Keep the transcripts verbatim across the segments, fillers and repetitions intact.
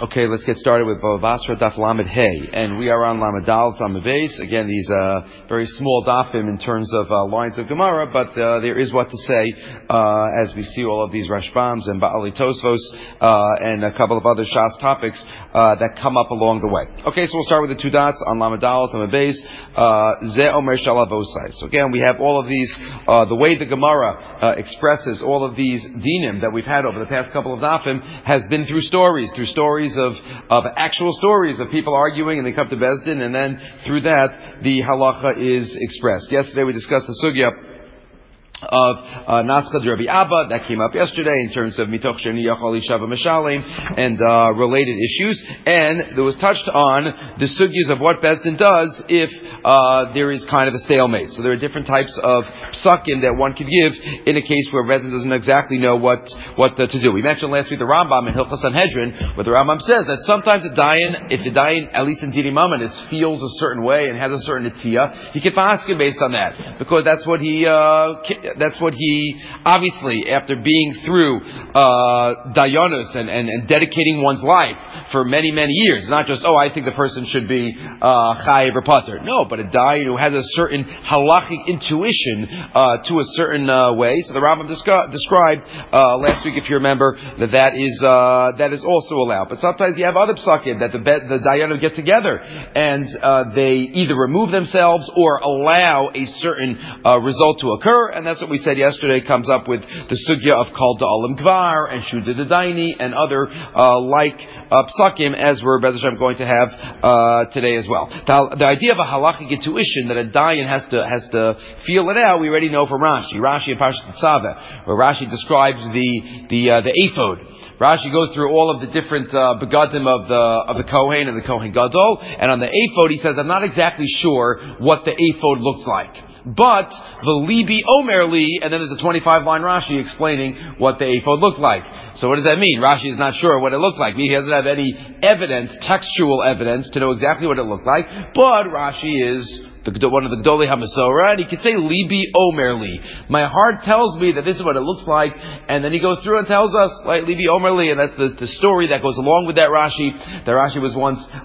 Okay, let's get started with Bava Basra Daf Lamed Hey, and we are on Lamed Dal Lamed Beis. Again, these uh, very small dafim in terms of uh, lines of Gemara, but uh, there is what to say uh, as we see all of these Rashbams and Ba'ali Tosfos uh, and a couple of other Shas topics uh, that come up along the way. Okay, so we'll start with the two dots on Lamed Dal Lamed Beis. Ze Omer Shalavosai. So again, we have all of these. Uh, the way the Gemara uh, expresses all of these dinim that we've had over the past couple of dafim has been through stories, through stories. Of, of actual stories of people arguing, and they come to Beis Din, and then through that the halacha is expressed. Yesterday we discussed the sugya of uh, Naskha Rabbi Abba that came up yesterday in terms of Mitoch Sheni Yachal Ishava Meshalim and uh, related issues, and there was touched on the sugyas of what Beis Din does if uh, there is kind of a stalemate. So there are different types of psukim that one could give in a case where Beis Din doesn't exactly know what what uh, to do. We mentioned last week the Rambam in Hilchos Sanhedrin, where the Rambam says that sometimes a dayan, if the dayan at least in Didi Mamonis feels a certain way and has a certain atiyah, he can ask him based on that because that's what he. Uh, That's what he, obviously, after being through uh, dayanos and, and, and dedicating one's life for many, many years, not just, oh, I think the person should be uh, chayiv or pater. No, but a dayan who has a certain halachic intuition uh, to a certain uh, way. So the Rambam descri- described uh, last week, if you remember, that that is uh, that is also allowed. But sometimes you have other psakim that the the dayanim get together and uh, they either remove themselves or allow a certain uh, result to occur, and that's what we said yesterday comes up with the sugya of Kal Da'alim Gvar and Shuda Daini and other uh, like uh, psakim as we're Be'ez Hashem going to have uh, today as well. The, the idea of a halachic intuition that a dayan has to has to feel it out, we already know from Rashi. Rashi and Parshat Tzaveh, where Rashi describes the the uh, the ephod. Rashi goes through all of the different uh, begadim of the of the Kohen and the Kohen Gadol, and on the ephod he says, I'm not exactly sure what the ephod looks like. But the libi omer li, and then there's a twenty-five line Rashi explaining what the ephod looked like. So what does that mean? Rashi is not sure what it looked like. He doesn't have any evidence, textual evidence, to know exactly what it looked like. But Rashi is the, one of the Gdolei HaMasorah, and he could say libi omer li. My heart tells me that this is what it looks like, and then he goes through and tells us like libi omer li, and that's the, the story that goes along with that Rashi. That Rashi was once uh,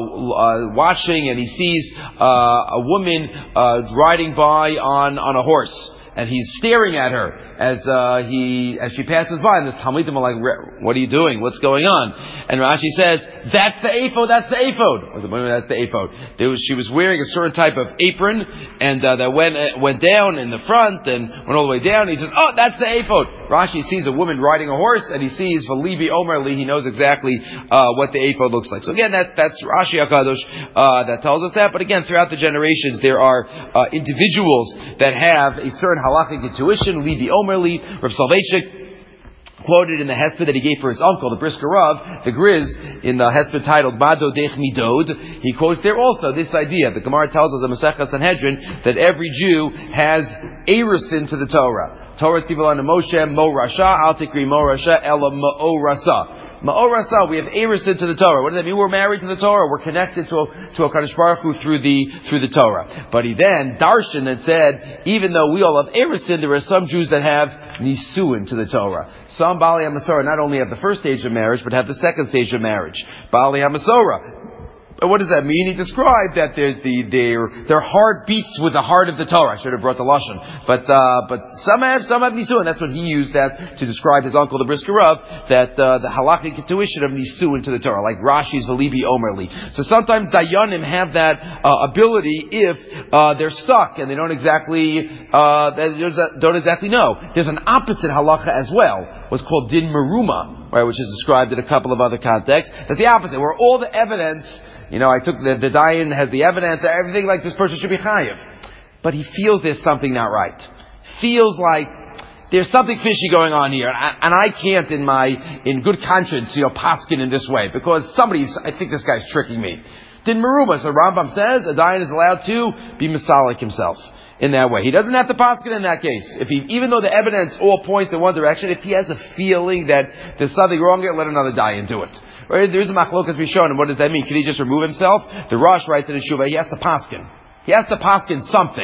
uh, watching, and he sees uh, a woman uh, riding by on on a horse, and he's staring at her as uh, he as she passes by, and this Talmidim are like, what are you doing? What's going on? And Rashi says, that's the ephod, that's the ephod. I said, that's the ephod. There was, she was wearing a certain type of apron, and uh, that went uh, went down in the front, and went all the way down. He says, oh, that's the ephod. Rashi sees a woman riding a horse, and he sees Valibi Omer Li, he knows exactly uh, what the ephod looks like. So again, that's that's Rashi HaKadosh uh, that tells us that. But again, throughout the generations, there are uh, individuals that have a certain halachic intuition, Libi Omer Li. Rav Soloveitchik quoted in the hesped that he gave for his uncle, the Brisker Rav, the Griz, in the hesped titled Mado Dech Midod. He quotes there also this idea. The Gemara tells us in Masechah Sanhedrin that every Jew has erusin to the Torah. Torah Tzivilana Moshe Mo Rasha Al Tikri Mo Rasha Ela Mo Rasa. Ma'orasa, we have erusin to the Torah. What does that mean? We're married to the Torah. We're connected to a, to a Kadosh Baruch Hu through the through the Torah. But he then darshan and said, even though we all have erusin, there are some Jews that have nisuin to the Torah. Some Baalei HaMasorah not only have the first stage of marriage, but have the second stage of marriage. Baalei HaMasorah. But what does that mean? He described that their the, their their heart beats with the heart of the Torah. I should have brought the lashon, but uh, but some have some have nisuin. That's what he used that to describe his uncle the Brisker Rav, that uh, the halachic intuition of nisuin to the Torah, like Rashi's Valibi Omer Li. So sometimes dayanim have that uh, ability if uh, they're stuck and they don't exactly uh, don't exactly know. There's an opposite halacha as well, what's called din meruma, right, which is described in a couple of other contexts. That's the opposite, where all the evidence. You know, I took the, the dayan has the evidence that everything like this person should be chayiv. But he feels there's something not right. Feels like there's something fishy going on here. And I, and I can't in my, in good conscience, you know, paskin in this way. Because somebody's, I think this guy's tricking me. Din meruma, so Rambam says, a dayan is allowed to be misalik himself in that way. He doesn't have to paskin in that case. If he, even though the evidence all points in one direction, if he has a feeling that there's something wrong here, let another dayan do it. Right? There is a machlokas rishon, and what does that mean? Can he just remove himself? The Rosh writes in his Shuvah, he has to paskin. He has to paskin something.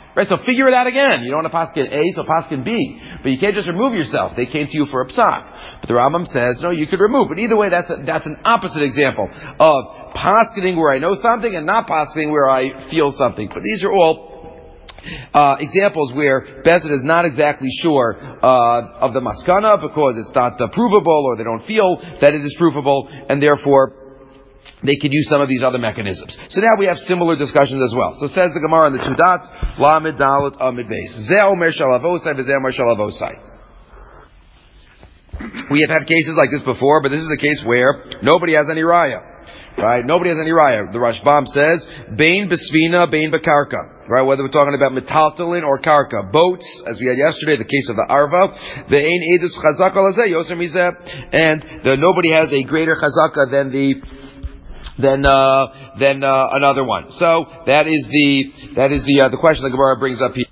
Right, so figure it out again. You don't want to paskin A, so paskin B. But you can't just remove yourself. They came to you for a psak. But the Rambam says, no, you could remove. But either way, that's a, that's an opposite example of paskining where I know something and not paskining where I feel something. But these are all uh, examples where Bezin is not exactly sure uh, of the maskana because it's not uh, provable or they don't feel that it is provable, and therefore they could use some of these other mechanisms. So now we have similar discussions as well. So says the Gemara in the two dots, Lamed Dalet Amid Beis. Ze Omer Shalavosai v'Ze Omer Shalavosai. We have had cases like this before, but this is a case where nobody has any raya. Right? Nobody has any raya. The Rashbam says, Bein Besvina, Bein Bekarka. Right? Whether we're talking about metaltalin or karka. Boats, as we had yesterday, the case of the Arva. Ve'ein Edus Chazaka Lazeh, Yoser Mizeh. And the, nobody has a greater chazaka than the Then, uh, then uh, another one. So that is the that is the uh, the question the Gemara brings up here.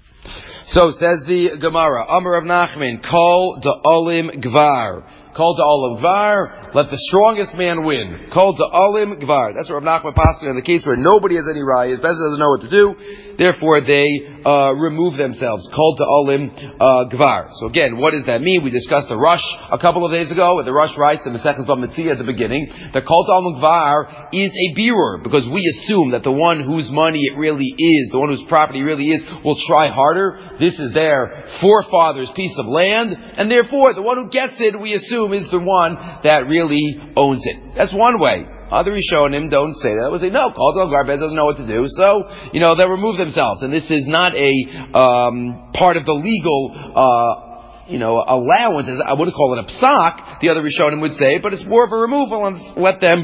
So says the Gemara, Amar of Nachman, Kol da'olim gvar. Kol da'olim gvar. Let the strongest man win. Kol da'olim gvar. That's what Rav Nachman Paskin in the case where nobody has any rayas, Bezin doesn't know what to do. Therefore, they uh, remove themselves. Kol da'olim uh, gvar. So again, what does that mean? We discussed the Rush a couple of days ago, where the Rush writes in the second Bava Metzia at the beginning that Kol da'olim gvar is a birur, because we assume that the one whose money it really is, the one whose property really is, will try harder. This is their forefather's piece of land, and therefore the one who gets it, we assume, is the one that really owns it. That's one way. Other Rishonim don't say that. They say, no, Kol da'olim gvar, doesn't know what to do, so, you know, they'll remove themselves. And this is not a um, part of the legal uh, you know, allowance. I wouldn't call it a psak, the other Rishonim would say, but it's more of a removal and let them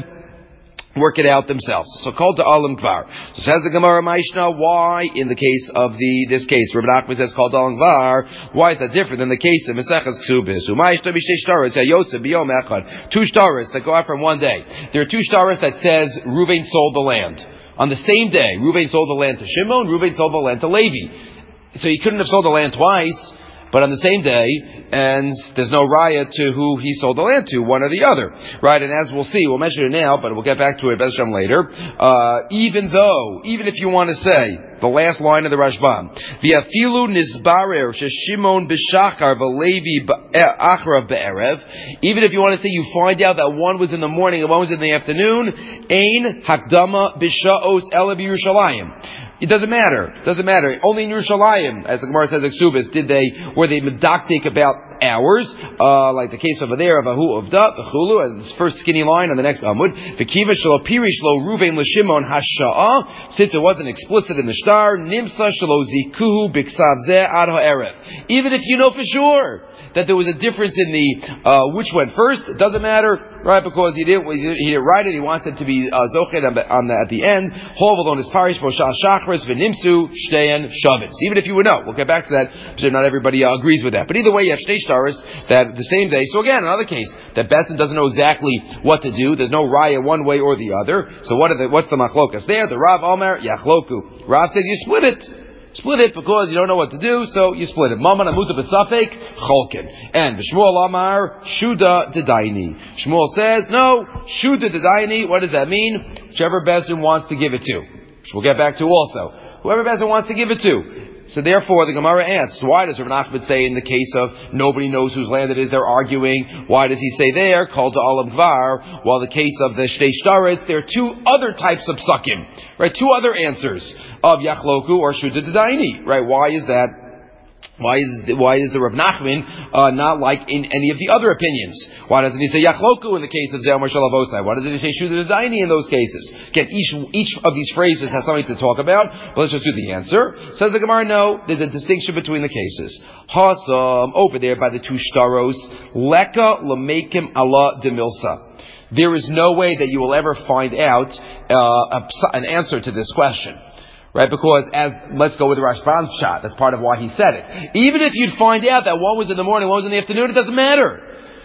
work it out themselves. So called to alim kvar. So says the Gemara Maishna, why in the case of the this case, Rabbi Nachman says called to alim kvar, why is that different than the case of Maseches Ksubis? Umayishna b'shtei shtaros hayotze b'yom echad. Two shtaros that go out from one day. There are two shtaros that says Reuven sold the land. On the same day, Reuven sold the land to Shimon, Reuven sold the land to Levi. So he couldn't have sold the land twice, but on the same day, and there's no raya to who he sold the land to, one or the other. Right? And as we'll see, we'll mention it now, but we'll get back to it Bezshem later. Uh, even though, even if you want to say, the last line of the Rashbam, V'afilu nizbarer sheshimon b'shachar v'levi achra be'erev, even if you want to say you find out that one was in the morning and one was in the afternoon, ein hakdama b'sha'os ele b'Yerushalayim. It doesn't matter. It doesn't matter. Only in Yerushalayim, as the Gemara says, Ksubis, did they, were they medactic about hours, uh, like the case over there of Ahu Ovda, the Chulu, and this first skinny line on the next Amud, V'kiva shelo pirish lo Ruvain l'Shimon hasha'ah, since it wasn't explicit in the shtar, Nimsa shelo zikuhu b'ksav zeh ad ha'erev. Even if you know for sure that there was a difference in the, uh, which went first, it doesn't matter, right, because he didn't, he didn't write it, he wants it to be, uh, zochet on the, on the, at the end, Hovalon is parish, Moshah Shachris, V'nimsu, Shteyan, Shavitz. Even if you would know, we'll get back to that, because not everybody uh, agrees with that. But either way, you have Shtei Shtaris, that the same day, so again, another case, that Bethlehem doesn't know exactly what to do, there's no raya one way or the other, so what are the, what's the machlokas there? The Rav Omer, Yachloku. Rav said, you split it. Split it because you don't know what to do, so you split it. Maman amuta b'safek cholkin. And Shmuel Amar Shuda Dedaini. Shmuel says, no, Shuda Dedaini. What does that mean? Whichever Bezin wants to give it to. Which we'll get back to also. Whoever Bezin wants to give it to. So therefore, the Gemara asks, why does Rav Nachman say in the case of nobody knows whose land it is, they're arguing, why does he say there, called to Alam Gvar, while the case of the Shtei Shtaris, there are two other types of psukim, right? Two other answers of Yachloku or Shuda Dedaini, right? Why is that? Why is why is the Rav Nachman uh, not like in any of the other opinions? Why doesn't he say Yachloku in the case of Ze'omer Shalavosai? Why doesn't he say Shuda Dedaini in those cases? Again, each each of these phrases has something to talk about, but let's just do the answer. Says the Gemara, no, there's a distinction between the cases. Hasam, over there by the two shtaros, Leka Lamekim Allah Demilsa. There is no way that you will ever find out uh, a, an answer to this question. Right, because as, let's go with the Rashbam's shot, that's part of why he said it. Even if you'd find out that one was in the morning, one was in the afternoon, it doesn't matter.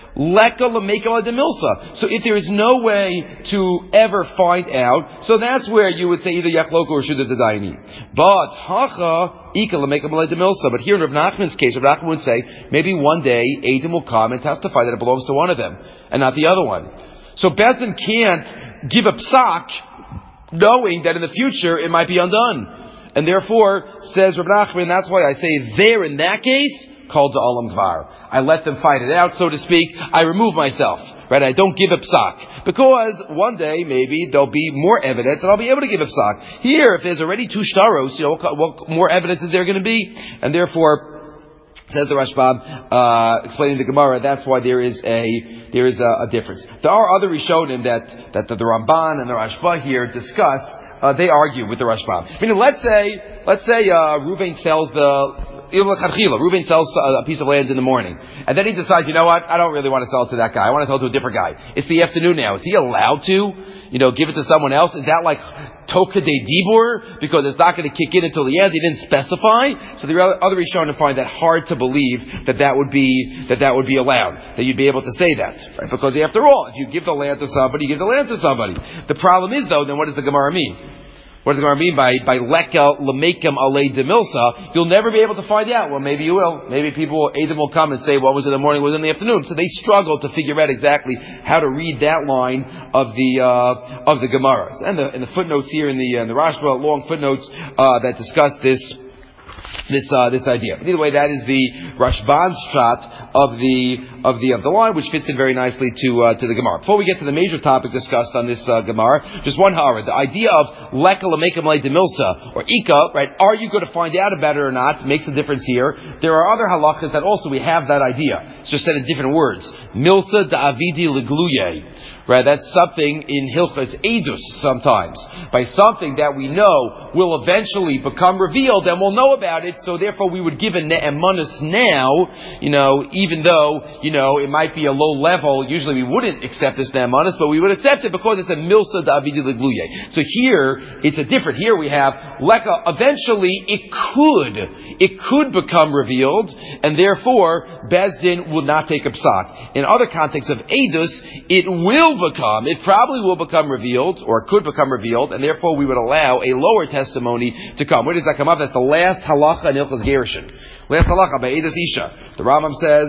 Leka l'mekel ademilsa. So if there is no way to ever find out, so that's where you would say either Yachloku or Shuda Dedaini. But, hacha, ika l'mekel ademilsa. But here in Rav Nachman's case, Rav Nachman would say, maybe one day, Adam will come and testify that it belongs to one of them, and not the other one. So Bezin can't give a psak, knowing that in the future it might be undone. And therefore, says Rav Nachman, that's why I say there in that case, called the Olam Gvar. I let them fight it out, so to speak. I remove myself. Right? I don't give a psak. Because one day, maybe, there'll be more evidence and I'll be able to give a psak. Here, if there's already two shtaros, you know, what more evidence is there going to be? And therefore, says the Rashbam, uh, explaining the Gemara, that's why there is a, there is a, a difference. There are other Rishonim that, that the, the Ramban and the Rashba here discuss, uh, they argue with the Rashbam. I mean, let's say, let's say, uh, Reuven sells the, Reuben sells a piece of land in the morning, and then he decides, you know what, I don't really want to sell it to that guy. I want to sell it to a different guy. It's the afternoon now. Is he allowed to, you know, give it to someone else? Is that like Toka de Dibur? Because it's not going to kick in until the end. He didn't specify. So the other Rishonim find that hard to believe that that would be, that that would be allowed. That you'd be able to say that. Right? Because after all, if you give the land to somebody, you give the land to somebody. The problem is though, then what does the Gemara mean? What does the Gemara mean by, by leka lemekem alei demilsa? You'll never be able to find out. Well, maybe you will. Maybe people, Adam will come and say, what was it in the morning, what was it in the afternoon? So they struggle to figure out exactly how to read that line of the, uh, of the Gemaras. And the, and the footnotes here in the, uh, in the Rashba, long footnotes, uh, that discuss this, This uh, this idea. But either way, that is the Rashban's shot of the of the of the line, which fits in very nicely to uh, to the Gemara. Before we get to the major topic discussed on this uh, Gemara, just one hara. The idea of leka l'mekem le demilsa or ika, right? Are you going to find out about it or not? Makes a difference here. There are other halachas that also we have that idea. It's just said in different words. Milsa da'avidi legluye. Right, that's something in Hilchas Edus sometimes. By something that we know will eventually become revealed and we'll know about it, so therefore we would give a ne'emanus now, you know, even though, you know, it might be a low level, usually we wouldn't accept this ne'emanus, but we would accept it because it's a milsa da'avidi legluye. So here, it's a different, here we have, leka, eventually it could, it could become revealed, and therefore, Bezdin would not take a psak. In other contexts of Edus, it will become, it probably will become revealed, or could become revealed, and therefore we would allow a lower testimony to come. Where does that come up? That's the last halacha in Hilchos Gerushin. Last halacha by Eidos Isha. The Rambam says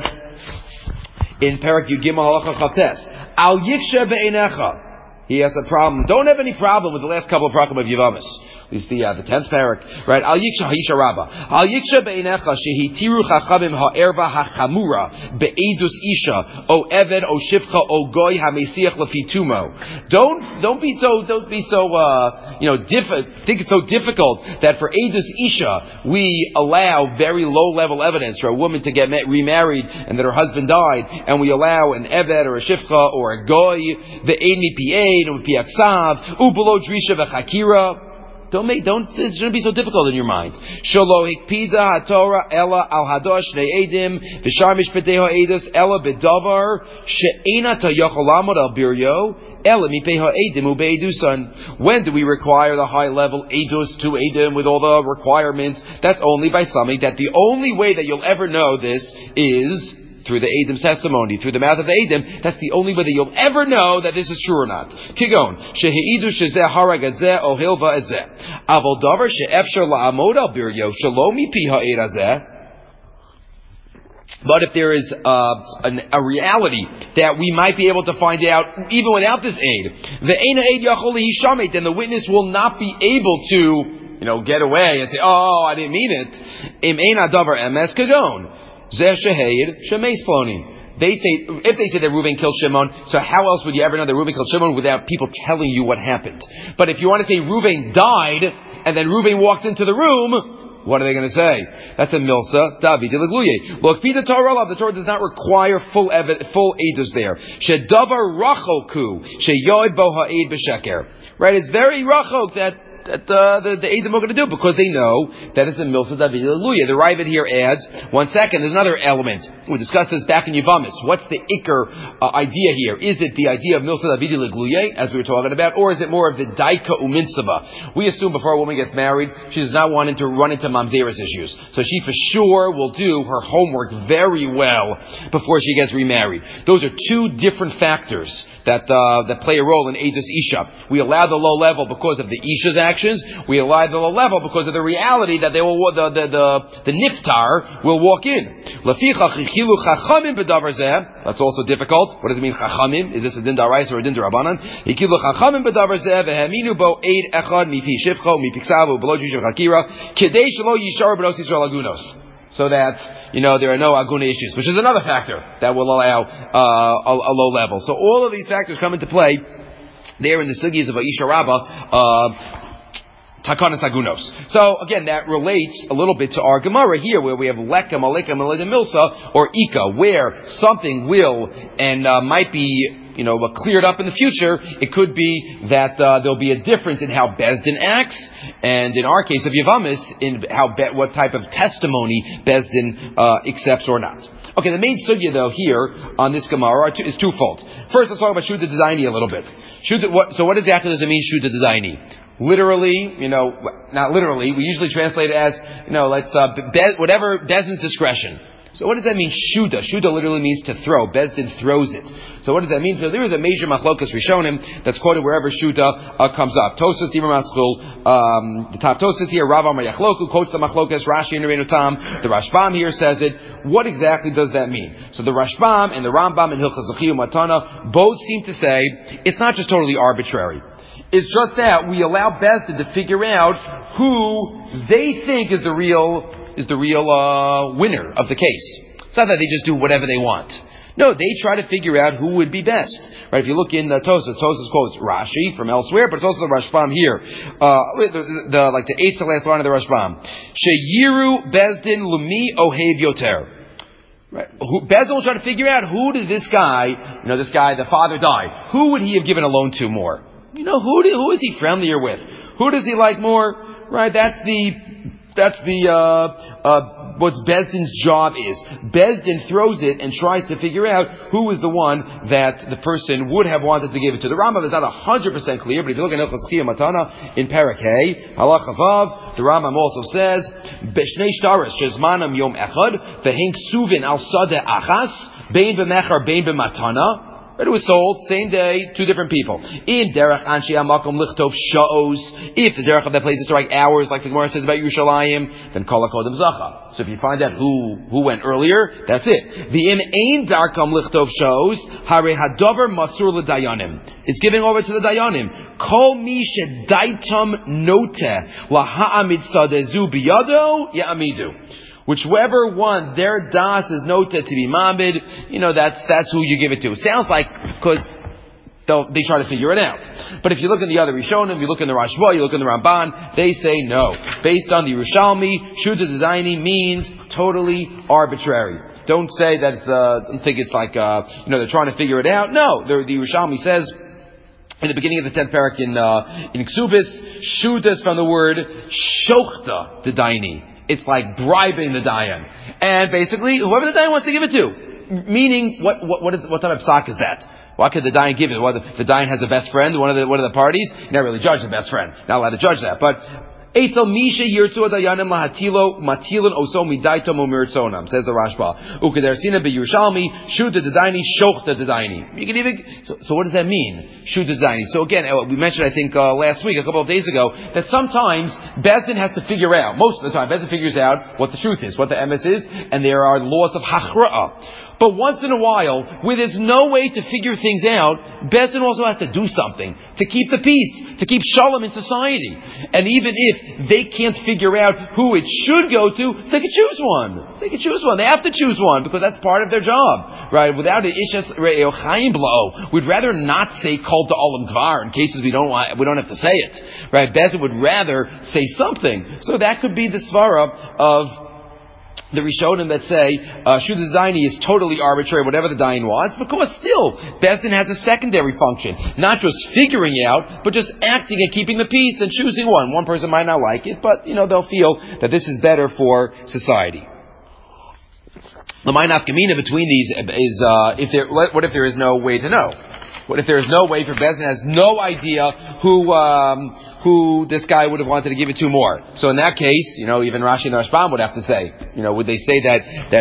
in Perak Yud Gimel halacha Chavtes, Al yiksha be'einecha. He has a problem. Don't have any problem with the last couple of prakim of Yavamis. At least the uh, the tenth parak, right? Al yiksha ha'isha rabba. Al yiksha be'einecha shehitiru chachamim ha'erva ha'chamura be'edus isha o eved o shivcha o goy ha'mesiach lefitumo. Don't don't be so don't be so uh, you know diff- think it's so difficult that for edus isha we allow very low level evidence for a woman to get met, remarried and that her husband died, and we allow an eved or a shivcha or a goy the ein mipi ein mipi aksav ubelow drisha v'chakira. Don't make, don't, it shouldn't be so difficult in your mind. Shelo hikpida haTorah ela al hadosh ne'edim v'shar mishpatei ha'edus ela b'davar she'ena tayochol lamod al biryo ela mipei ha'edim u'be'edusan. When do we require the high level edus to edim with all the requirements? That's only by something that the only way that you'll ever know this is through the Edim's testimony, through the mouth of the Edim. That's the only way that you'll ever know that this is true or not. Kigon, sheheidu shezeh harag azeh ohil va'azeh. Avol davar she'efshar la'amod al biryo shalom mipi ha'ed azeh. But if there is uh, an, a reality that we might be able to find out even without this aid, ve'ena eid yachol hishamit, then the witness will not be able to, you know, get away and say, "Oh, I didn't mean it." Im eina davar emes kagon. They say, if they say that Reuven killed Shimon, so how else would you ever know that Reuven killed Shimon without people telling you what happened? But if you want to say Reuven died, and then Reuven walks into the room, what are they going to say? That's a milsa, David Dilagluye. Look, the Torah, the Torah does not require full evid, full edus there. Shedavar rachoku, sheyoid bo ha'ed b'sheker. Right, it's very rachok that that uh, the, the Edom are going to do, because they know that it's a milsa David Hallelujah. The Ravid here adds, one second, there's another element. We discussed this back in Yavamis. What's the Iker uh, idea here? Is it the idea of milsa David Hallelujah, as we were talking about, or is it more of the Daika Uminsaba? We assume before a woman gets married, she does not want to run into Mamzeris issues. So she for sure will do her homework very well before she gets remarried. Those are two different factors that uh, that play a role in Edus Isha. We allow the low level because of the Isha's act, actions, we apply the low level because of the reality that they will, the, the, the, the niftar will walk in. That's also difficult. What does it mean, chachamim? Is this a din d'oraisa or a din d'rabanan? Hikilu chachamim b'davar zeh v'heminu bo eid echad mipi shivcho mipi ksavu below jushav hakira kedei shelo yishar b'nos Yisrael agunos. So that, you know, there are no aguna issues, which is another factor that will allow uh, a, a low level. So all of these factors come into play there in the sugiyas of Aisha Rabbah, uh, Takanas Agunos. So again, that relates a little bit to our Gemara here, where we have Lekam, Alekam, Alekam Milsa, or Ika, where something will and uh, might be, you know, cleared up in the future. It could be that uh, there'll be a difference in how Bezdin acts, and in our case of Yavamis, in how be- what type of testimony Bezdin uh, accepts or not. Okay, the main sugya though here on this Gemara is twofold. First, let's talk about Shuddha Designi a little bit. Shuddha, what, so what exactly does it mean, Shuddha Designi? Literally, you know, not literally, we usually translate it as, you know, let's, uh, be, whatever, Bezdin's discretion. So what does that mean, Shuddha? Shuddha literally means to throw. Bezdin throws it. So what does that mean? So there is a major machlokas rishonim that's quoted wherever Shuddha uh, comes up. Tosas, Ibn Maschul, um, the top Tosas here, Rav Amar Yachloku quotes the machlokas, Rashi and Rabbeinu Tam. The Rashbam here says it. What exactly does that mean? So the Rashbam and the Rambam and Hilchos Zechiyah Matana both seem to say it's not just totally arbitrary. It's just that we allow Bezdin to figure out who they think is the real is the real uh, winner of the case. It's not that they just do whatever they want. No, they try to figure out who would be best. Right? If you look in uh, Tosas, Tosas quotes Rashi from elsewhere, but it's also the Rashbam here. Uh, the, the, like the eighth to last line of the Rashbam. Sheyiru Bezdin Lumi Ohev Yoter. Right. Bezdin will try to figure out who did this guy, you know, this guy, the father died. Who would he have given a loan to more? You know, who do, who is he friendlier with? Who does he like more? Right? That's the That's the, uh, uh, what Bezdin's job is. Bezdin throws it and tries to figure out who is the one that the person would have wanted to give it to. The Rambam is not one hundred percent clear, but if you look at Hilchos Zechiyah Matana in Parak Hey, Halacha Vav, the Rambam also says, B'shnei shtaris shezmanam yom echad, v'hen ksuvin al sadeh achas, bein b'mechar, bein b'matana. But it was sold same day, two different people. In derech anshi hamakom lichtov sha'os. If the derech of that place is to write hours, like the Gemara says about Yerushalayim, then kol hakodem zacha. So if you find out who who went earlier, that's it. V'im ein darkam lichtov sha'os, hare hadover masur l'dayanim. It's giving over to the dayanim. Kol mi shedaitam noteh laha'amid sadezu biyado ya'amidu. Whichever one their das is noted to be mabid, you know, that's that's who you give it to. It sounds like because they try to figure it out. But if you look in the other Rishonim, you look in the Rashba, you look in the Ramban, they say no. Based on the Yerushalmi, Shuddha Designi means totally arbitrary. Don't say that it's the, don't think it's like, uh, you know, they're trying to figure it out. No, the, the Yerushalmi says, in the beginning of the tenth parak in, uh, in Ksubis, Shuddha is from the word Shochta Dedaini. It's like bribing the Dayan. And basically, whoever the Dayan wants to give it to. Meaning, what what what, is, what type of psak is that? Why could the Dayan give it? Whether the Dayan has a best friend, one of the one of the parties? You're not really judge the best friend. Not allowed to judge that. But Eitzel Misha Yirtzu Dayanim Lahatilo Matilin Oso Midaitom Umirtzonam, says the Rashba. Ukedersina be Yerushalmi, Shuddha Dedaini, Shochta Dedaini. You can even so, so what does that mean? Shuddha Dedaini. So again, we mentioned I think uh, last week, a couple of days ago, that sometimes Bezdin has to figure out, most of the time, Bezdin figures out what the truth is, what the emes is, and there are laws of Hachra'ah. But once in a while, where there's no way to figure things out, Bezdin also has to do something to keep the peace, to keep shalom in society. And even if they can't figure out who it should go to, they can choose one. They can choose one. They have to choose one because that's part of their job, right? Without an ishas re'eochayim blow, we'd rather not say kol to olam kvar in cases we don't want, we don't have to say it, right? Bezdin would rather say something. So that could be the svara of the Rishonim that say uh, Shuddha Designi is totally arbitrary, whatever the Dayan wants, because still Bezdin has a secondary function, not just figuring out, but just acting and keeping the peace and choosing one. One person might not like it, but you know they'll feel that this is better for society. The Ma'anaf Gemina between these is uh, if there. What if there is no way to know? What if there is no way for Bezdin has no idea who? Um, who this guy would have wanted to give it to more. So in that case, you know, even Rashi and Rashbam would have to say, you know, would they say that, that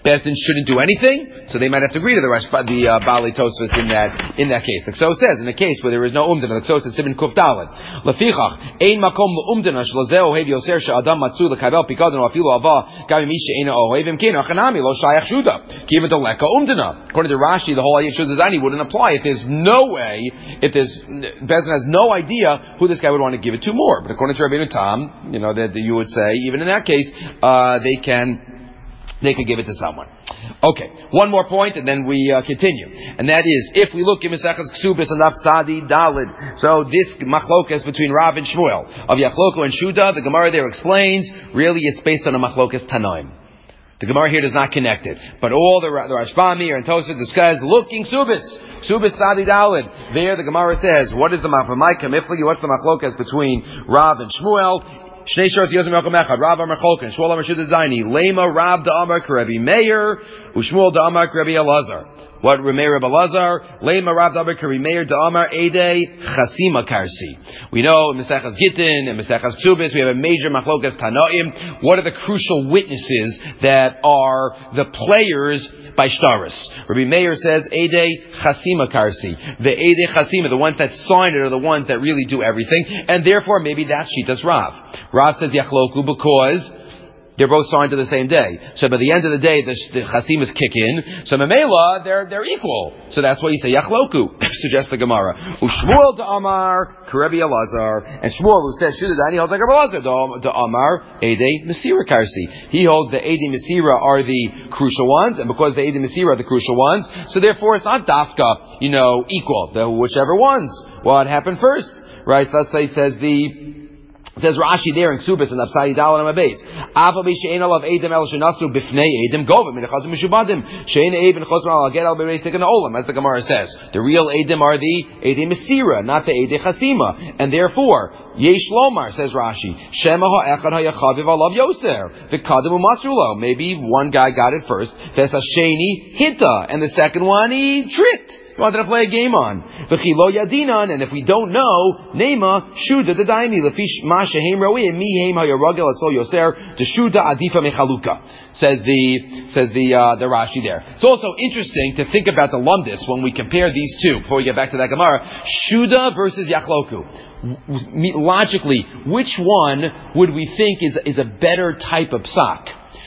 Beis Din shouldn't do anything, so they might have to agree to the Rash, the uh, Baalei Tosfos in that in that case. The Kso says in a case where there is no umdana, the Kso says Siman Kuf Daled. Lefichach ein makom leumdana shlazeh ohev yoser she'adam matzu lekabel pikadon or afilu ava gam misha eina ohev imkin achanami lo shayach shuda given to leka umdana. According to Rashi, the whole idea shuda zani wouldn't apply if there's no way, if there's Beis Din has no idea who this guy would want to give it to more. But according to Rabbeinu Tam, you know that you would say even in that case uh, they can. They could give it to someone. Okay, one more point, and then we uh, continue. And that is, if we look in Maseches Ksubis and Daf Sadi Dalid, so this machlokas between Rav and Shmuel of Yachloko and Shuda, the Gemara there explains, really it's based on a machlokas Tanoim. The Gemara here does not connect it. But all the, the Rashbami and Tosfos discuss, looking Ksubis, Ksubis Sadi Dalid. There the Gemara says, what is the machlokas? What's the machlokas between Rav and Shmuel? Shnei Shores Yozim Yakom Echad, Rav Amar Cholken, Shmuel Amar Shuda Zaini, Lema Rav Da'amar K'Rebbi Meir, Ushmuel Da'amar K'Rebbi Elazar. What Meir Rebbe Elazar? Lema Rav Da'amar K'Rebbi Meir Da'amar Edei Chasima Karsi. We know in Maseches Gittin and Maseches Ksubis we have a major machlokas Tanoim. What are the crucial witnesses that are the players by Shtaris? Rabbi Meir says, Eidei Chasima Karsi. The Eidei Chasima, the ones that sign it, are the ones that really do everything, and therefore maybe that's Shitas Rav. Rav says Yachloku because they're both signed to the same day. So by the end of the day, the, the Chasimas kick in. So Memela, they're, they're equal. So that's why you say Yachloku, suggests the Gemara. Ushmuel Da'amar, K'Rebbi Elazar. And Shmuel, who says, Shudadani, holds like Rebbe Elazar, Da'amar, Eidei Mesira Karsi. He holds the Eidei Mesira are the crucial ones, and because the Eidei Mesira are the crucial ones, so therefore it's not Dafka, you know, equal. The whichever ones. What happened first? Right, so let's say, says the, it says Rashi there in Ksubis and Apsai Dal and Amabes. Ava b'she'en alav edem el shenasu b'fnei edem govim min achazim mishubadim she'en edem chosman al get al b'rei tikkun olam, as the Gemara says. The real edem are the edem mesira, not the edem chasima, and therefore yesh lomar, says Rashi, shema ha'echad ha'yachaviv alav yoser v'kadamu masrulo. Maybe one guy got it first. V'sasheni hinta, and the second one he tricked. He wanted to play a game on. V'chilo yadinan, and if we don't know, nema shuda the daimi lefish ma shehem roim mi hem hayaragel asol yoser the shuda adifa mechaluka. Says the says the uh, the Rashi there. It's also interesting to think about the lumdis when we compare these two. Before we get back to that Gemara, shuda versus yachloku. Logically, which one would we think is is a better type of psak?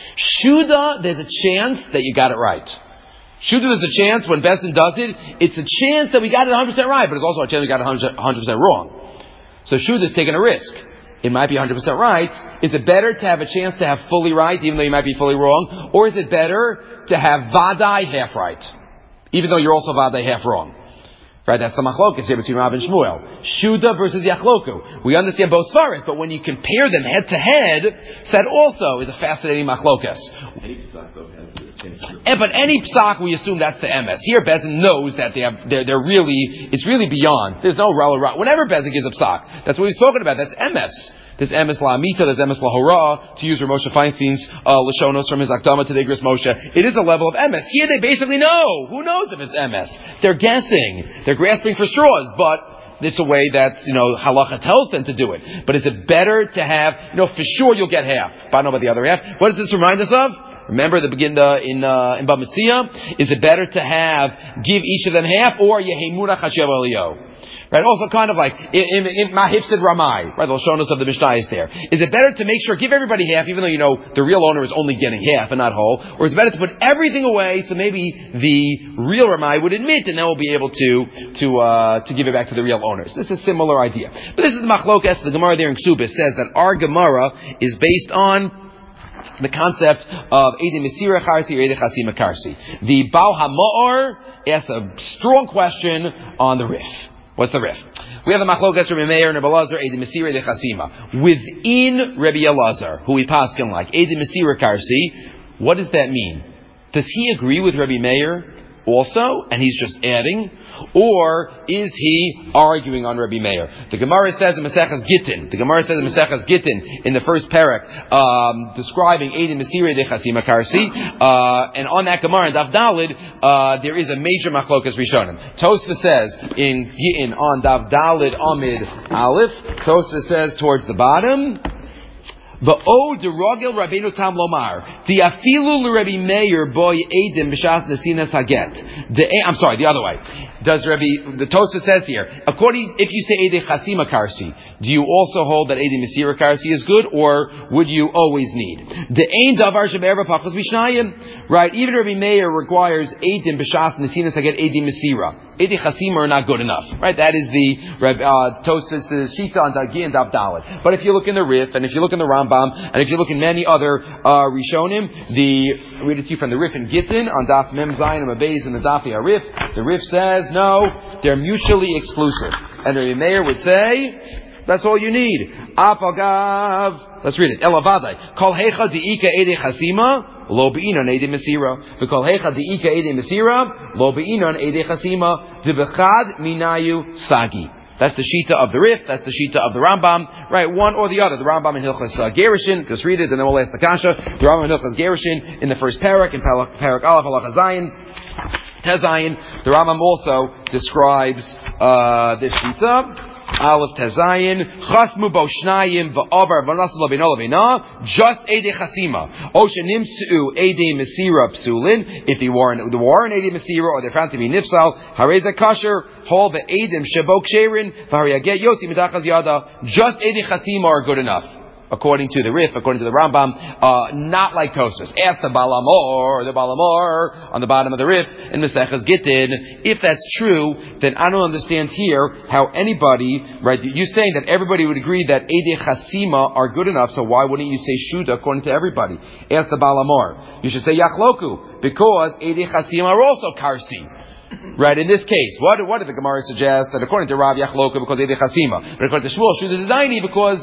Shuda, there's a chance that you got it right. Shuda, there's a chance when Beis Din does it, it's a chance that we got it one hundred percent right, but it's also a chance we got it one hundred percent wrong. So Shuda's taking a risk. It might be one hundred percent right. Is it better to have a chance to have fully right, even though you might be fully wrong? Or is it better to have Vadai half right, even though you're also Vadai half wrong? Right, that's the machlokas here between Rav and Shmuel. Shuda versus Yachloku. We understand both svaras, but when you compare them head to head, that also is a fascinating machlokas. Any psak though has the chance. But any psak, we assume that's the M S. Here, Beis Din knows that they have, they're, they're really, it's really beyond. There's no rel. Whenever Beis Din gives a psak, that's what we've spoken about. That's M S. There's emes la'amita, there's emes la'hora, to use Rav Moshe Feinstein's uh, Lashonos from his Akdama to the Igros Moshe. It is a level of emes. Here they basically know. Who knows if it's emes? They're guessing. They're grasping for straws, but it's a way that, you know, halacha tells them to do it. But is it better to have, you know, for sure you'll get half. But I don't know about the other half. What does this remind us of? Remember the begin the, in uh, in Bava Metzia? Is it better to have, give each of them half, or Yehemura Chashav Eliyo? Right, also kind of like, in, in, in Mahifsid Ramai, right, the Lashonos of the Mishnah is there. Is it better to make sure, give everybody half, even though you know the real owner is only getting half and not whole? Or is it better to put everything away, so maybe the real Ramai would admit, and then we'll be able to, to, uh, to give it back to the real owners? This is a similar idea. But this is the Machlokas, the Gemara there in Ksubis says that our Gemara is based on the concept of Eidei Mesira Charsi or Eidei Chasima Karsi. The Baal HaMa'or asks a strong question on the Rif. What's the Rif? We have the Machlokas Rabbi Meir and Rebbe Elazar, Eidei Mesira, Eidei Chasima. Within Rabbi Elazar, who we paskin like, Eidei Mesira Karsi, what does that mean? Does he agree with Rabbi Meir also, and he's just adding? Or is he arguing on Rabbi Meir? The Gemara says in Maseches Gittin, the Gemara says in Maseches Gittin, in the first parak, um, describing Eidei Mesira Eidei Chasima Karsi, uh, and on that Gemara in Daf Dalid, uh, there is a major machlokas Rishonim. Tosfos says, in Gittin, on Daf Dalid Amid Aleph, Tosfos says towards the bottom, The O derogel Rabbeinu Tam Lomar. The afilu l'Rebbe Meir boy edim b'shas nesinas haget. The I'm sorry, the other way. Does Rabbi the Tosfos says here? According, if you say Eidei Chasima Karsi, do you also hold that Eidei Mesira Karsi is good, or would you always need the Ein Davar Shebe'erba Pachos Mishnayim? Right? Even Rabbi Meir requires Eidim b'shas nesinas haget Eidei Mesira. Eidei Chasima are not good enough. Right? That is the uh, Tosfos Shita on Dagi and Daf Dalet. But if you look in the Rif and if you look in the Ram, and if you look in many other uh, Rishonim, the read it to you from the Rif and Gittin on Daf Mem Zayin and Mabez and the Daf Rif, the Rif says no, they're mutually exclusive. And Rabbi Meir would say that's all you need. Apagav. Let's read it. Elavadai. Kol hecha diika eidei chasima lo beinon eidei mesira. V'kol hecha diika eidei mesira lo beinon eidei chasima. Debechad minayu sagi. That's the Shita of the Rif, that's the Shita of the Rambam, right? One or the other. The Rambam in Hilchos uh, Gerushin, just read it and then we'll ask the Kasha. The Rambam in Hilchos Gerushin in the first parak, in parak Aleph, Halacha Zayin, Tezayin. The Rambam also describes uh, this Shita. Aleph Tezayin, Chasmu Bo Shnayim V'Avar V'Nasu Lo Beino Lo Beina, just Eidei Chasima. Osha Nimsu Eidei Mesira Psulin, if he were an, the war an Eidei Mesira, or they're found to be Nifsal, Hareza Kasher, Hol Ve'edim Shebok Sherin, V'Hariyaget Yotzi Midachaz Yada, just Eidei Chasima are good enough. According to the Rif, according to the Rambam, uh, not like Tosfos. Ask the Balamor, the Balamor, on the bottom of the Rif, in Maseches Gittin. If that's true, then I don't understand here how anybody, right, you're saying that everybody would agree that Eidei Chasima are good enough, so why wouldn't you say Shuda according to everybody? Ask the Balamor. You should say Yachloku, because Eidei Chasima are also Karsi. Right, in this case, what, what did the Gemara suggest? That according to Rav Yachloku, because Eidei Chasima, but according to Shmuel, Shuda Zaini, because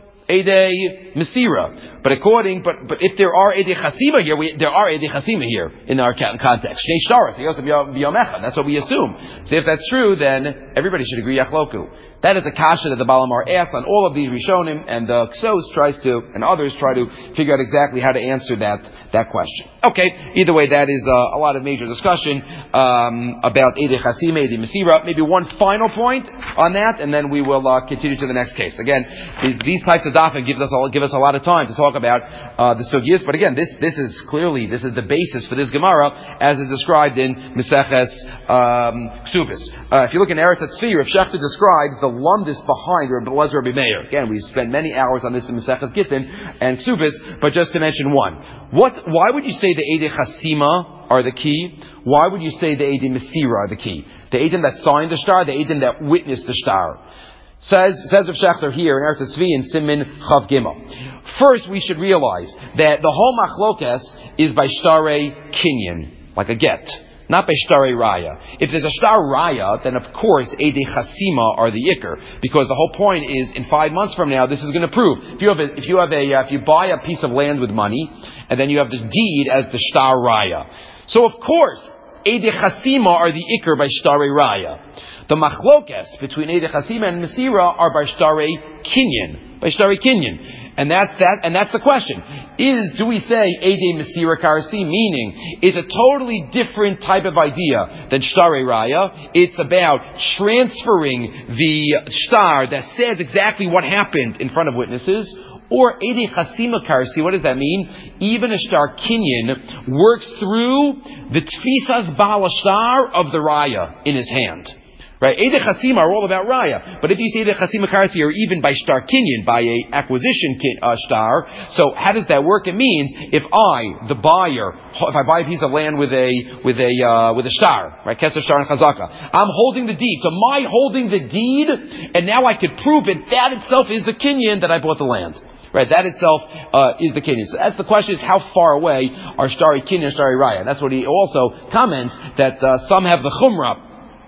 Eidei Mesira. But according, but, but if there are Eidei Chasima here, we, there are Eidei Chasima here in our context. Shnei Shtaros, Yosef B'Yomecha. That's what we assume. So if that's true, then everybody should agree Yachloku. That is a kasha that the Balamar asks on all of these Rishonim, and the Ksos tries to, and others try to figure out exactly how to answer that, that question. Okay, either way, that is uh, a lot of major discussion um, about Eidei Chasima, Eidei Mesira. Maybe one final point on that, and then we will uh, continue to the next case. Again, these, these types of dafim gives us a, give us a lot of time to talk about uh, the sugyas, but again, this this is clearly, this is the basis for this Gemara, as is described in Meseches um, Ksubis. Uh, if you look in Eretz Tzvi, Rav Shechter describes the lumdis behind Rabbi Elazar Rabbi Meir. Again, we spent many hours on this in Meseches Gittin and Ksubis, but just to mention one. What? Why would you say the Eidei Chasima are the key? Why would you say the Eidei Mesira are the key? The Eidim that signed the star, the Eidim that witnessed the star. Says, says Rav Shechter here in Eretz Tzvi in Simin Chav Gimel. First, we should realize that the whole machlokes is by Shtarei Kinyan, like a get. Not by Shtarei Raya. If there's a Shtar Raya, then of course Eidei Chasima are the Iker, because the whole point is in five months from now this is going to prove. If you have a, if you have a, uh, if you buy a piece of land with money, and then you have the deed as the Shtar Raya. So of course, Eidei Chasima are the Iker by Shtarei Raya. The machlokes between Eidei Chasima and Mesira are by Shtarei Kinyan, by Shtarei Kinyan. And that's that, and that's the question. Is, do we say Eidei Mesira Karsi, meaning it's a totally different type of idea than Shtarei Raya. It's about transferring the shtar that says exactly what happened in front of witnesses. Or Eidei Chasima Karsi, what does that mean? Even a shtar Kinyan works through the Tfisas Baal Shtar of the Raya in his hand. Right? Eidei Chasima are all about Raya. But if you say Eidei Chasima Karsi or even by shtar Kinyan, by a acquisition kin, uh, shtar, so how does that work? It means if I, the buyer, if I buy a piece of land with a, with a, uh, with a shtar, right? Keser shtar and chazaka, I'm holding the deed. So my holding the deed, and now I could prove it, that itself is the Kinyan that I bought the land. Right, that itself uh, is the Kinyan. So that's the question: is how far away are Shtarei Kinyan and Shtarei Raya? That's what he also comments, that uh, some have the Chumrah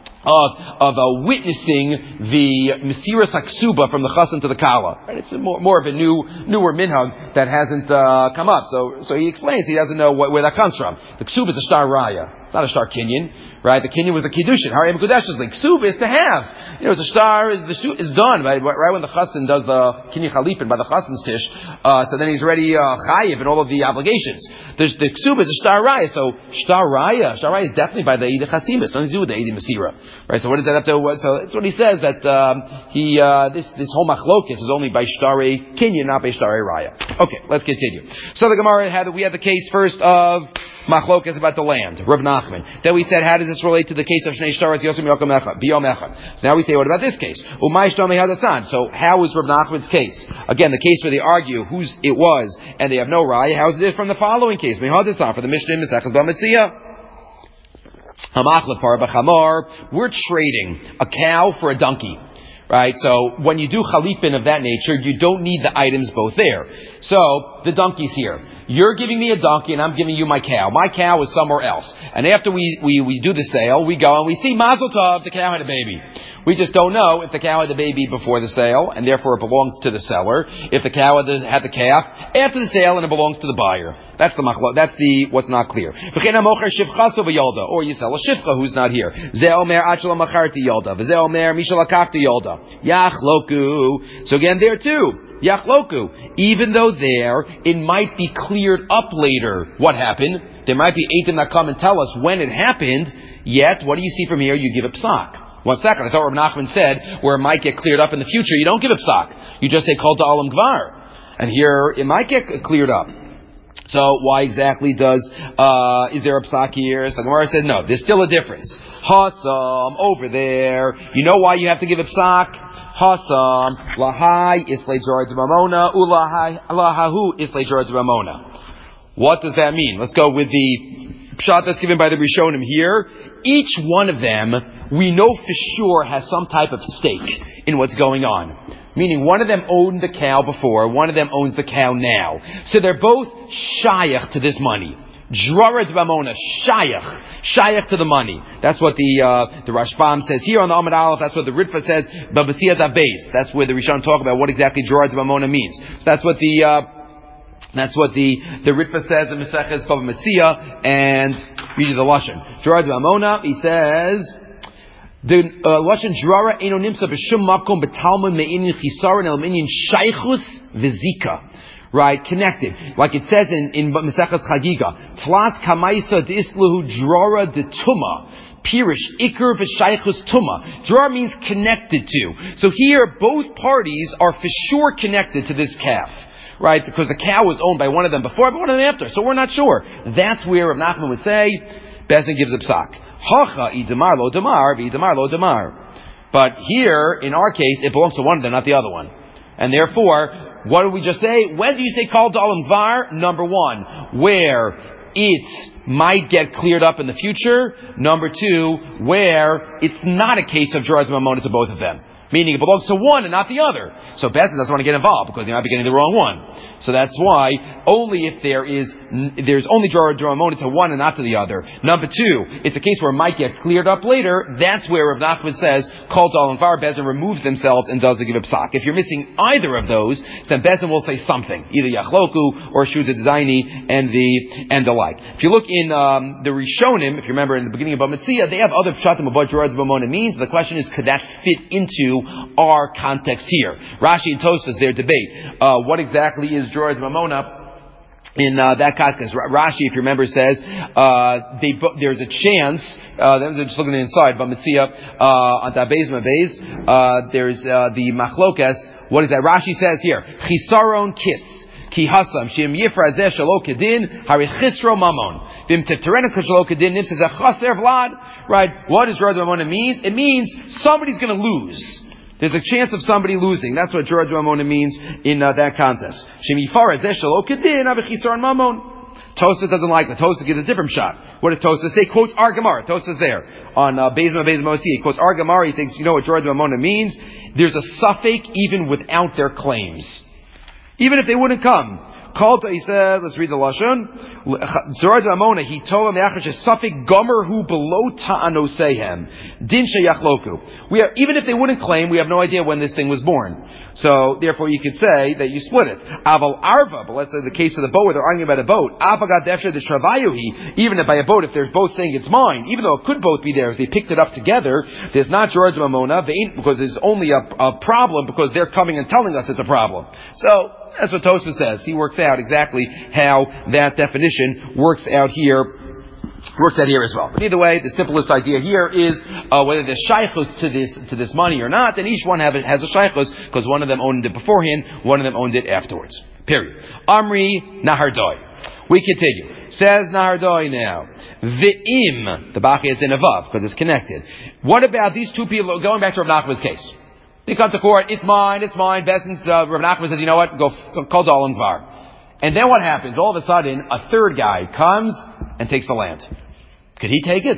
of of uh, witnessing the Mesiras Haksuba from the Chassan to the Kala. Right? It's a more, more of a new newer minhag that hasn't uh, come up. So so he explains he doesn't know what, where that comes from. The Ksuba is a Shtar Raya, not a Shtar Kinyan. Right? The kinyan was a kiddushin. Harei mekudesh is like ksuba is to have. You know, the star is the is done right, right when the chassan does the kinyan chalipin by the chassan's tish. Uh, so then he's already uh, chayiv and all of the obligations. There's, the ksuba is a star raya. So star raya, star raya is definitely by the eid chasimis. Nothing to do with the eid masira. Right? So what does that have to? So that's what he says that um, he uh, this this whole machlokes is only by star kinyan, not by star raya. Okay, let's continue. So the Gemara had we had the case first of Machlokas about the land, Rav Nachman. Then we said, how does this relate to the case of Shnei Shtaras Yosem Yokom Echad, Biyom Echad? So now we say, what about this case? Umay Shtome Hadasan. So how was Rav Nachman's case? Again, the case where they argue whose it was, and they have no raya. How is it from the following case? Mehadasan, for the Mishnah in Mesechus Bamitzia. Hamachlet Par B'Chamor. We're trading a cow for a donkey. Right, so when you do chalipin of that nature, you don't need the items both there. So, the donkey's here. You're giving me a donkey and I'm giving you my cow. My cow is somewhere else. And after we, we, we do the sale, we go and we see Mazel Tov, the cow had a baby. We just don't know if the cow had the baby before the sale, and therefore it belongs to the seller. If the cow had the, had the calf after the sale, and it belongs to the buyer. That's the machlo. That's the what's not clear. Or you sell a shifcha who's not here. So again, there too. Yachloku. Even though there, it might be cleared up later what happened. There might be eitim that come and tell us when it happened. Yet, what do you see from here? You give a psak. One second, I thought Rav Nachman said where it might get cleared up in the future, you don't give a psak. You just say kol to alam gvar. And here, it might get cleared up. So, why exactly does, uh, is there a psak here? So the Gemara said, no, there's still a difference. Hasam, over there. You know why you have to give a psak? Hasam, lahai, islay jorad mamona, ulahai, lahahu, islay jorad mamona. What does that mean? Let's go with the pshat that's given by the Rishonim here. Each one of them, we know for sure, has some type of stake in what's going on. Meaning one of them owned the cow before, one of them owns the cow now. So they're both shayach to this money. Drara d'bamona, shayach. Shayach to the money. That's what the uh, the Rashbam says here on the Amud Aleph. That's what the Ritva says, Babatia Dabeis. That's where the Rishon talk about what exactly Drara d'bamona means. So that's what the... Uh, That's what the, the Ritva says in Maseches Bava Metzia, and read the Lashon. Drara d'Amona, he says, the Lashon Drara eno nimsa b'shum makom b'talmud me'inin chisaron el me'inin shaychus v'zika. Right, connected. Like it says in, in Maseches Chagiga, Tlas kamaisa d'isluhu Drara d'tuma. Pirish, Iker v'shaychus tuma. Drara means connected to. So here, both parties are for sure connected to this calf. Right, because the cow was owned by one of them before, but one of them after, so we're not sure. That's where Rav Nachman would say, Bezin gives a psak. Hacha idamar lo damar, v'idamar lo damar. But here, in our case, it belongs to one of them, not the other one. And therefore, what did we just say? When do you say kol dalam gvar? Number one, where it might get cleared up in the future. Number two, where it's not a case of Drara d'Mamona to both of them. Meaning it belongs to one and not the other. So Bezin doesn't want to get involved because they might be getting the wrong one. So that's why only if there is, there's only Drara d'Mamona to one and not to the other. Number two, it's a case where it might get cleared up later. That's where Rav Nachman says, Kol Dal and Var, Bezin removes themselves and does a give a psak. If you're missing either of those, then Bezin will say something. Either Yachloku or Shuda Dezaini and the, and the like. If you look in, um, the Rishonim, if you remember in the beginning of Bamitzia, they have other pshatim of what Drara d'Mamona means. The question is, could that fit into our context here? Rashi and Tosfos, their debate. Uh, what exactly is Drara d'Mamona in uh, that context? Rashi, if you remember, says uh, they, there's a chance. Uh, they're just looking inside. But Mitzia on Tabez Mabez, uh there's uh, the machlokas. What is that? Rashi says here, chisaron kiss. Ki hasam shim yifra zeh shelo kedin hari chisro mamon vim teterena shelo kedin nim says a chaser vlad. Right? What does Drara d'Mamona means? It means somebody's going to lose. There's a chance of somebody losing. That's what Drara d'Mamona means in uh, that contest. Shem yifar zeh shelo kedin hari chisaron mamon. Tosfos doesn't like that. Tosfos gives a different shot. What does Tosfos say? Quotes our Gemara. Tosfos there on uh, Bezma Bezma Motzi. He quotes our Gemara. He thinks, you know what Drara d'Mamona means? There's a suffix even without their claims. Even if they wouldn't come. Called, he said, let's read the Lashon. Zorad Amona, he told him, Safik Gomer hu below ta'anosehem, din sheyachloku. We are, even if they wouldn't claim, we have no idea when this thing was born. So, therefore, you could say that you split it. Aval arva, but let's say the case of the boat where they're arguing about a boat. Avagat defshe de travayuhi, even if by a boat, if they're both saying it's mine, even though it could both be theirs, they picked it up together, there's not Zorad Amona, because there's only a, a problem because they're coming and telling us it's a problem. So, that's what Tosfos says. He works out exactly how that definition works out here, works out here as well. But either way, the simplest idea here is uh, whether there's shaychus to this to this money or not, and each one have, has a shaychus because one of them owned it beforehand, one of them owned it afterwards. Period. Amri Nahardoi. We continue. Says Nahardoi now. V'im. The Bach is in a vav because it's connected. What about these two people, going back to Rav Nachman's case? They come to court, it's mine, it's mine. Bezdin's, uh, Rav Nachman says, you know what, go, go call Dalan Gvar. And then what happens? All of a sudden, a third guy comes and takes the land. Could he take it?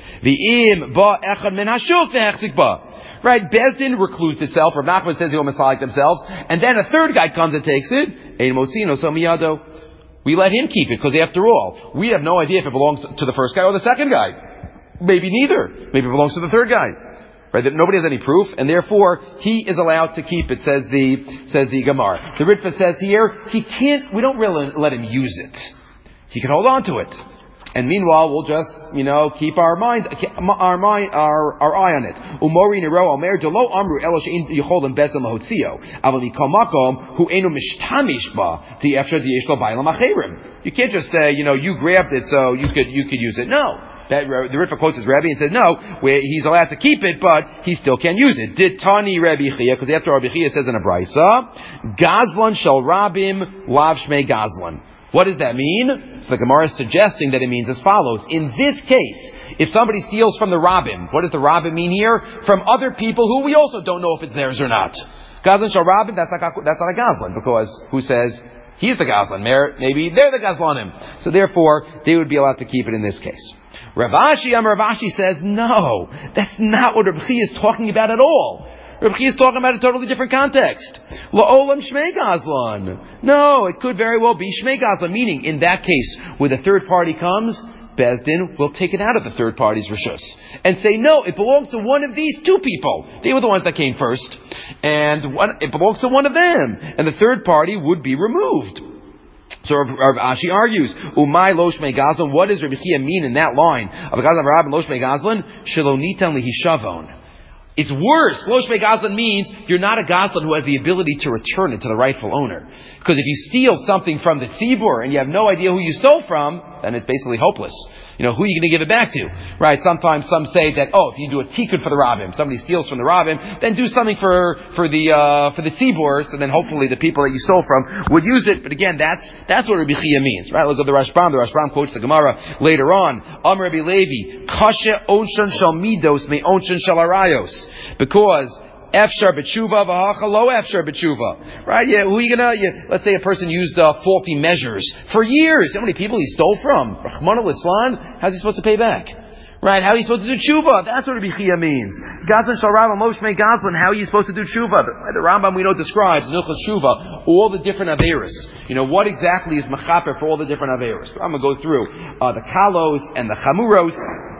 V'im ba echad min hashuk v'hechzik ba. Right, Bezdin reclused itself, Rav Nachman says they will like themselves, and then a third guy comes and takes it. Ein mosino so miyado. We let him keep it, because after all, we have no idea if it belongs to the first guy or the second guy. Maybe neither. Maybe it belongs to the third guy. Right, that nobody has any proof, and therefore he is allowed to keep it. Says the says the Gemara. The Ritva says here he can't. We don't really let him use it. He can hold on to it, and meanwhile we'll just you know keep our mind our mind our, our eye on it. Umori nero omer delo amru elo shein yicholim bezem lahotzio aval mikol makom hu enu mishtamish ba the efshar the yishlo bailam acherim. You can't just say you know you grabbed it so you could you could use it. No. That, the Ritva quotes his Rabbi and said, no, he's allowed to keep it, but he still can't use it. Did Tani Rabbi Chia, because after Rabbi Chia says in a Brisa, Gazlan shel Rabim lav shmei Gazlan. What does that mean? So the Gemara is suggesting that it means as follows. In this case, if somebody steals from the Rabim, what does the Rabim mean here? From other people who we also don't know if it's theirs or not. Gazlan shel Rabim, that's not, that's not a Gazlan, because who says he's the Gazlan? Maybe they're the Gazlanim. So therefore, they would be allowed to keep it in this case. Rav Ashi, Rav Ashi says, no, that's not what Rav Chia is talking about at all. Rav Chia is talking about a totally different context. La'olam Shmei Gazlan. No, it could very well be Shmei Gazlan, meaning in that case, where the third party comes, Bezdin will take it out of the third party's rishus and say, no, it belongs to one of these two people. They were the ones that came first, and one, it belongs to one of them, and the third party would be removed. So Rav Ashi argues, Umay lo shmei Gazlan, what does Rabbi Chia mean in that line? Of Gazlan Rab and lo shmei Gazlan, shelo nitan lihishavon. It's worse. Lo shmei Gazlan means you're not a Gazlan who has the ability to return it to the rightful owner. Because if you steal something from the tzibur and you have no idea who you stole from, then it's basically hopeless. You know, who are you going to give it back to? Right, sometimes some say that, oh, if you do a tikkun for the Rabbim, somebody steals from the Rabbim, then do something for, for the, uh, for the tzibur, so then hopefully the people that you stole from would use it. But again, that's, that's what Rabbi Chia means, right? Look at the Rashbam. The Rashbam quotes the Gemara later on. Amar Rabbi Levi, kashe onshan shal midos me onshan shal arayos. Because Efshar b'tshuva v'hacha lo efshar b'tshuva. Right? Yeah, who are you gonna, yeah, let's say a person used uh, faulty measures for years. How many people he stole from? Rahman al-Islam, how's he supposed to pay back? Right? How are you supposed to do tshuva? That's what Rabbi Chia means. Gazlan shal Rab and lo shmei Gazlan, how are you supposed to do tshuva? The, the Rambam we know describes in Hilchos Tshuva all the different averos. You know, what exactly is mechaper for all the different averos? I'm going to go through uh, the kalos and the chamuros.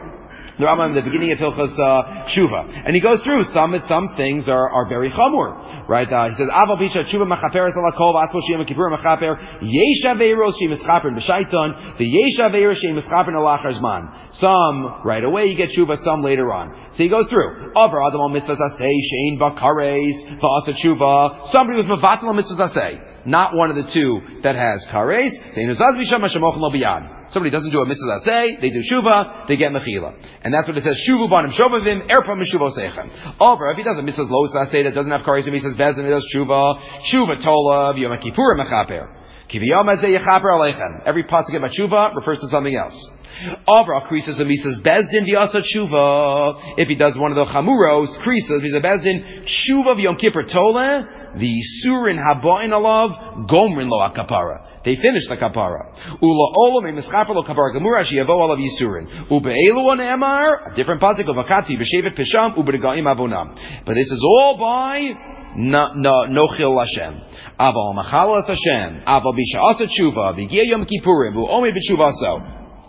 The Rambam in the beginning of Hilchos uh, Tshuva, and he goes through some. Some things are, are very chamur, right? Uh, he says, "Aval bisha tshuva machaperes ala kol v'atzmo sheyem kippur machaper yesh aveiros sheyem mischaper b'shaiton the yesh aveiros sheyem mischaper alachar zman." Some right away you get tshuva, some later on. So he goes through. Over adam al mitzvahs asay shein bakares va'asa tshuva. Somebody was mevatel al mitzvahs asay, not one of the two that has kares. Saying uzaz bisham hashemochen lo biyad. Somebody doesn't do a mitzvah asay, they do shuva, they get mechila. And that's what it says, shuvu banim shovavim, erpa mishuvo seichem. Over, if he does a mitzvah lo asay that doesn't have karesim, he says bezin, he does shuva, shuva tolav, yom kippur mechaper. Kiviyom azay yechaper aleichem. Every pasuk about shuva refers to something else. Over, krisis, and he says bezdin v'yasa shuva. If he does one of the chamuros, krisis, he says bezdin, shuva v'yom kippur toleh, the surin haboin alav, gomrin lo akapara. They finished the kapara. Ula olam e mischaper lo kapara gemura sheyavo alav yisurin. Ube'elu on emar, a different pasuk of akati b'shevet pesham ube'regaim avonam. But this is all by no no nochil Hashem. Aval machalas Hashem, aval bisha asa tshuva, v'giya yom kippurim, v'omed b'tshuva so.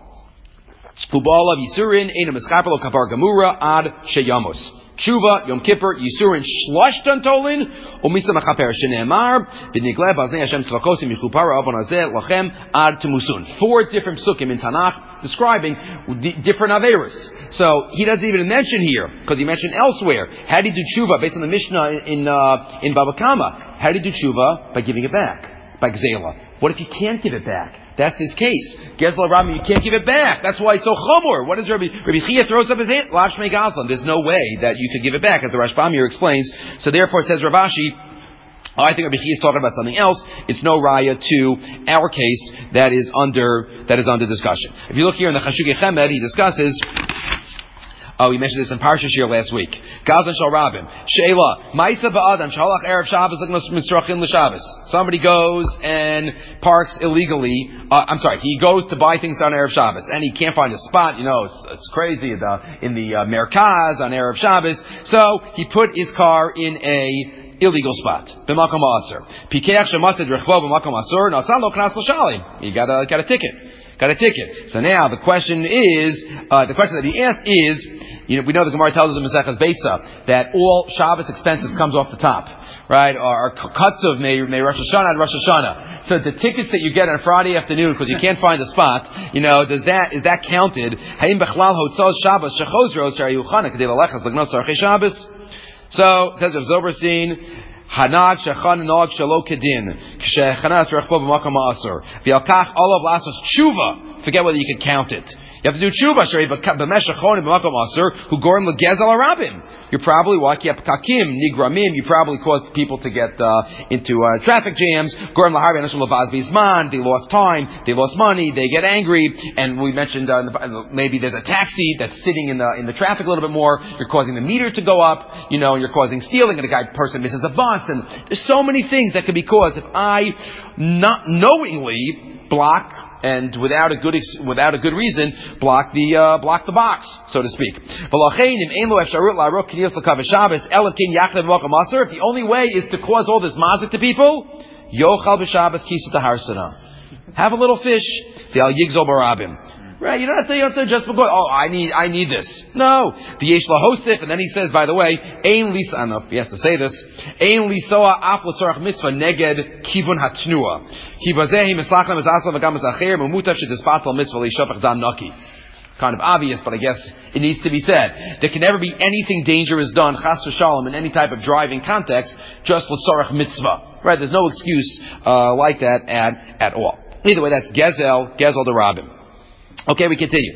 Ubalav yisurin, ena miskapelo kavar gamura ad sheyamos. Tshuva, Yom Kippur, Yisurin, Shlosh Tantolin, Umisa Mechaper Shene'emar, V'nigleh Baznei Hashem Tzvakosim Yichupara Avon Hazeh Lachem Ad Temusun. Four different psukim in Tanakh describing the different Averos. So he doesn't even mention here, because he mentioned elsewhere. How do you do tshuva based on the Mishnah in uh, in Bava Kama? How do you do tshuva? By giving it back, by gzela. What if you can't give it back? That's this case. Gezla Rami, you can't give it back. That's why it's so chomor. What is Rabbi Rabbi Chia throws up his hand? Lashmei Gazlan. There's no way that you could give it back, as the Rashbam here explains. So therefore, says Rav Ashi, I think Rabbi Chia is talking about something else. It's no raya to our case that is under that is under discussion. If you look here in the Chashugei Chemed, he discusses. Oh, we mentioned this in Parsha Shir last week. Gazan Shal Rabim. Sheila. Ma'isa ba'adam. Shalach Erev Shabbos l'gnos misrachim l'Shabbos. Somebody goes and parks illegally. Uh, I'm sorry. He goes to buy things on Erev Shabbos. And he can't find a spot. You know, it's, it's crazy in the, in the uh, Merkaz on Erev Shabbos. So, he put his car in a illegal spot. B'makom aser. Pikeach shematzed rechvo b'makom aser. Nasan lo knas l'shalim. He got a, got a ticket. Got a ticket. So now the question is, uh, the question that he asked is, you know, we know the Gemara tells us in Maseches Beitza that all Shabbos expenses comes off the top, right? Or, or Katsuv may, may Rosh Hashanah and Rosh Hashanah. So the tickets that you get on Friday afternoon because you can't find a spot, you know, does that, is that counted? Haim Bechlal Hotzos Shabbos Shechozros Shari Yuchana Kedei Lalechas L'gnos Archei Shabbos. So, says Rav Zoberstein, Hanag shechan nog shalo kedin kshechanas rechbo b'makam ma'asur v'yalkach olav lasos tshuva. Forget whether you can count it. You have to do tshuva. Shrei b'meshach chonim b'makam ma'asur who gorim legezel arabim. You're probably wakia pkakim nigramim. You probably caused people to get uh, into uh, traffic jams. Gorim laharvi anashim lavaz b'zman. They lost time. They lost money. They get angry. And we mentioned uh, maybe there's a taxi that's sitting in the in the traffic a little bit more. You're causing the meter to go up. You know, you're causing stealing, and a guy person misses a bus. And there's so many things that could be caused if I not knowingly block and without a good without a good reason block the uh, block the box, so to speak. If the only way is to cause all this mazik to people, yochal b'Shabbos kisut harsana. Have a little fish. V'al yigzol barabim. Right, you don't have to, you don't have to just go, oh, I need, I need this. No. The yesh lahosif, and then he says, by the way, ein lisa, I don't know if he has to say this, ein lisoa af l'tzorach mitzvah neged kivun hatnua. Ki bazehi mislachem es asla v'gam es acher, mumutav shedispatal mitzvah leishapach dam naki. Kind of obvious, but I guess it needs to be said. There can never be anything dangerous done, chas v'shalom, in any type of driving context, just l'tzorach mitzvah. Right, there's no excuse, uh, like that at, at all. Either way, that's gezel, gezel de rabim. Okay, we continue.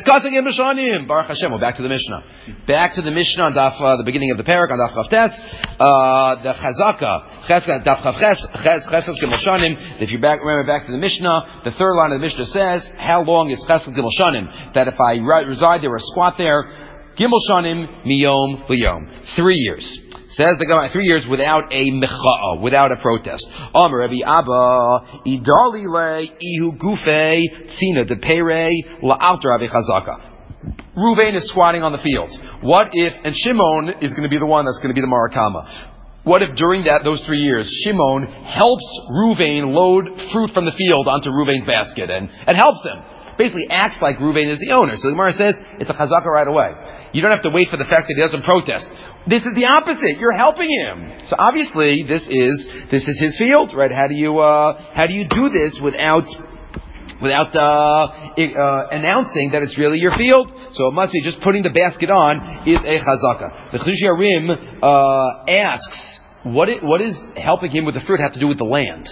Baruch Hashem. We're back to the Mishnah. Back to the Mishnah on daf, uh, the beginning of the parak on daf chavtes. Uh, the chazaka, chesed, daf chavches, chesed gimel shanim. If you back, remember back to the Mishnah, the third line of the Mishnah says, how long is chesed gimel shanim? That if I reside there or squat there, gimel shanim miyom liyom. Three years. Says the Gemara, three years without a mecha'ah, without a protest. Amar Rabbi Abba, idali le ihu gufe tzina de pere la'alter Rabbi Chazaka. Ruvain is squatting on the field. What if, and Shimon is going to be the one that's going to be the Marakama. What if during that, those three years, Shimon helps Ruvain load fruit from the field onto Ruvain's basket and, and helps him? Basically acts like Ruvain is the owner. So the Gemara says, it's a Chazaka right away. You don't have to wait for the fact that he doesn't protest. This is the opposite. You're helping him. So obviously, this is this is his field, right? How do you uh, how do you do this without without uh, uh, announcing that it's really your field? So it must be just putting the basket on is a chazaka. The Chiddushei Harim uh, asks, what it, what is helping him with the fruit have to do with the land?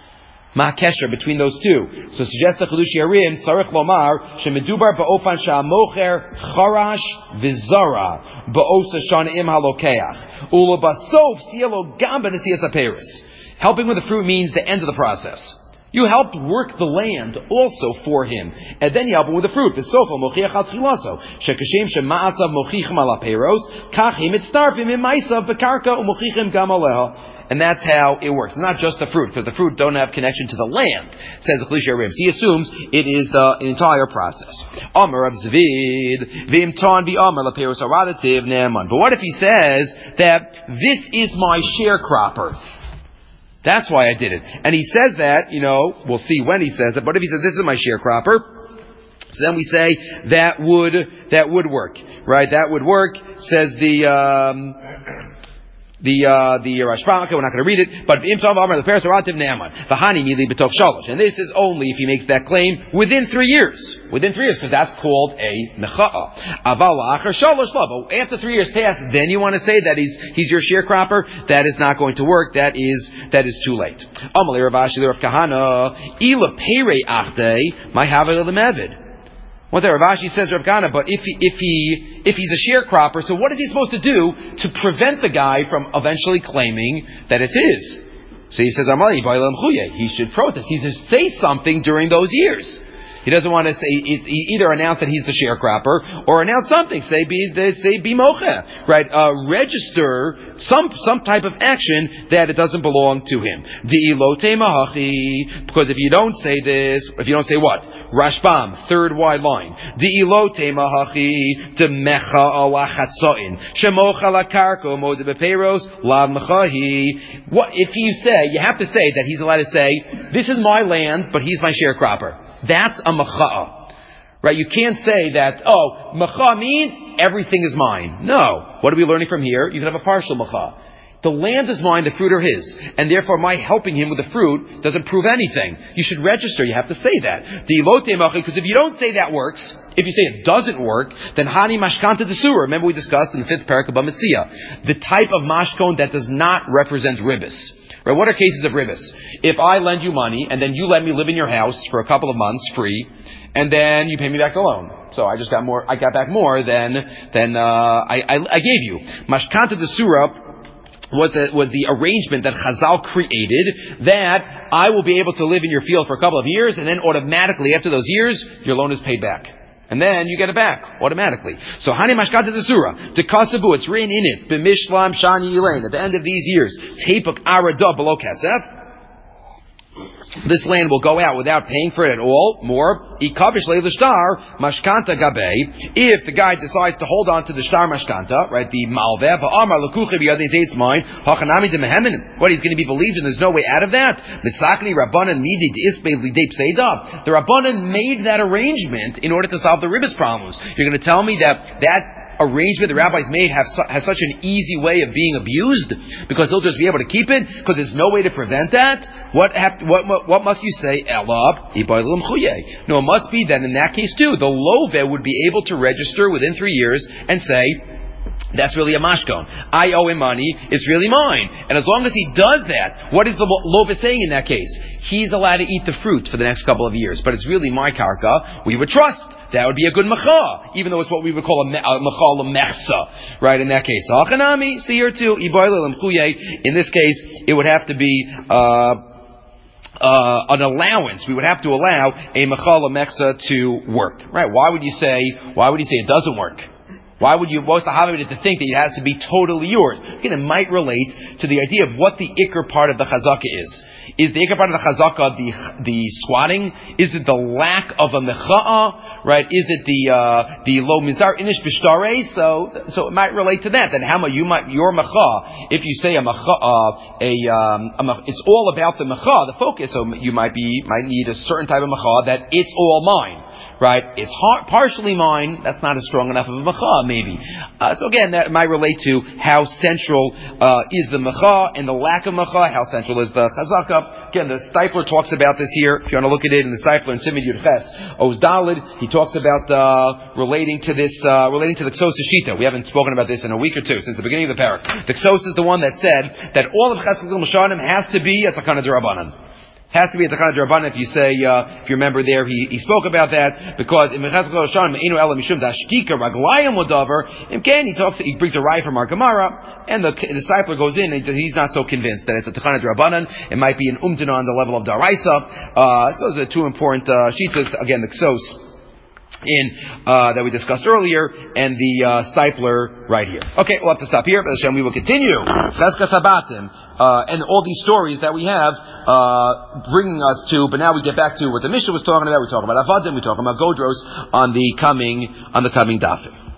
Ma kesher between those two. So suggests the Chiddushei Harim tzarich lomar shemedubar ba'ofan sha'amocher charash v'zara ba'osa shanaim halokeach ula basof sielo gam b'nesiyas haperis. Helping with the fruit means the end of the process. You helped work the land also for him, and then you help him with the fruit. V'sofa mochiach al tchilaso shekashem shema'asav mochichem al haperos kachim itztarfim imaisav b'karka umochichem gam aleha. And that's how it works. It's not just the fruit, because the fruit don't have connection to the land, says the Chiddushei Harim. He assumes it is the entire process. Amar of Zvid, v'imton v'amar laperos aradativ ne'eman. But what if he says that this is my sharecropper? That's why I did it. And he says that, you know, we'll see when he says it, but if he says, this is my sharecropper, so then we say, that would, that would work. Right? That would work, says the, um, The uh, the Rashba, okay, we're not going to read it, but Im Tov Amar the Persarativ Ne'aman V'Hani Mili B'Tov Shalosh, and this is only if he makes that claim within three years, within three years, because that's called a Mecha'a. Aval La'achar Shalosh Lo, but after three years pass, then you want to say that he's he's your sharecropper. That is not going to work. That is that is too late. Amalei Rav Ashi Rav Kahana Ila Peirei Achtei My Havil Lemevid. One time Rav Ashi says Rav Kahana, but if he, if he, if he's a sharecropper, so what is he supposed to do to prevent the guy from eventually claiming that it's his? So he says, Amali, he should protest. He should say something during those years. He doesn't want to say, either announce that he's the sharecropper, or announce something, say be, say be mocha, right? Uh, register some, some type of action that it doesn't belong to him. Because if you don't say this, if you don't say what? Rashbam, third wide line. Di'ilote mahachi demecha ala chatzoin shemocha lakarko mode beperos lav mechahi. What if you say? You have to say that he's allowed to say, "This is my land, but he's my sharecropper." That's a mecha'a, right? You can't say that. Oh, mecha'a means everything is mine. No. What are we learning from here? You can have a partial mecha'a. The land is mine, the fruit are his. And therefore my helping him with the fruit doesn't prove anything. You should register, you have to say that. Because if you don't say that works, if you say it doesn't work, then Hani Mashkanta Desura. Remember we discussed in the fifth parak of Bamitzia. The type of mashkon that does not represent ribbis. Right? What are cases of ribbis? If I lend you money, and then you let me live in your house for a couple of months free, and then you pay me back the loan. So I just got more, I got back more than, than, uh, I, I, I gave you. Mashkanta Desura was the, was the arrangement that Chazal created that I will be able to live in your field for a couple of years, and then automatically after those years, your loan is paid back. And then you get it back automatically. So Hani Mashkata Desura, to Kasabu, it's written in it, B'mishlam Shani Elaine, at the end of these years, Tepuk Arada below Kasef. This land will go out without paying for it at all. More, ikavish le'lishtar mashkanta gabe. If the guy decides to hold on to the shtar mashkanta, right, the malveh, va'amar lekuchi b'yadei it's mine, hachanami de mehemenim. What, he's going to be believed and there's no way out of that? Misakli rabbanan midi d'isbei lidei pseida. The rabbanan made that arrangement in order to solve the ribbis problems. You're going to tell me that that arrangement the rabbis made have su- has such an easy way of being abused because they'll just be able to keep it because there's no way to prevent that? What hap- what, what what must you say? Elab no, it must be that in that case too, the loveh would be able to register within three years and say, that's really a mashkon. I owe him money. It's really mine. And as long as he does that, what is the loveh saying in that case? He's allowed to eat the fruit for the next couple of years, but it's really my karka. We would trust. That would be a good macha, even though it's what we would call a, me- a macha l'mechsa, right, in that case. Hachanami, see here too, in this case, it would have to be, uh, uh, an allowance. We would have to allow a macha l'mechsa to work, right? Why would you say, why would you say it doesn't work? Why would you, what's the habit to think that it has to be totally yours? Again, it might relate to the idea of what the ikr part of the chazaka is. Is the ikr part of the chazaka the, the squatting? Is it the lack of a mecha'a? Right? Is it the, uh, the lo mizar inish b'shtare? So, so it might relate to that. That how you might, your mecha'a, if you say a mecha'a, a, um, a mech, it's all about the mecha'a, the focus, so you might be, might need a certain type of mecha'a that it's all mine. Right? It's hard, partially mine. That's not as strong enough of a mecha, maybe. Uh, so again, that might relate to how central uh, is the mecha and the lack of mecha. How central is the chazaka? Again, the Steipler talks about this here. If you want to look at it in the Steipler in Simon Yud Ches Oz Dalid, he talks about uh, relating to this, uh, relating to the Ksos Shita. We haven't spoken about this in a week or two since the beginning of the parak. The Ksos is the one that said that all of Chesed L'Mashanim has to be a Takana D'Rabbanan. Has to be a Takana D'Rabbanan. If you say, uh, if you remember there, he, he spoke about that because in Mechazek L'Roshan Me'enu Ela Mishum Dashkika Raglayim L'Davar. Again, he talks, he brings a raya from our Gemara, and the the disciple goes in, and he's not so convinced that it's a Takana D'Rabbanan. It might be an Umdana on the level of Daraisa. Uh, so those are two important uh, shitas. Again, the Ksos in uh, that we discussed earlier, and the uh, Steipler right here. Okay, we'll have to stop here, but Hashem, we will continue. Cheskas Habatim, uh, and all these stories that we have uh, bringing us to. But now we get back to what the Mishnah was talking about. We talk about Avadim, we talk about Godros on the coming on the coming dafim.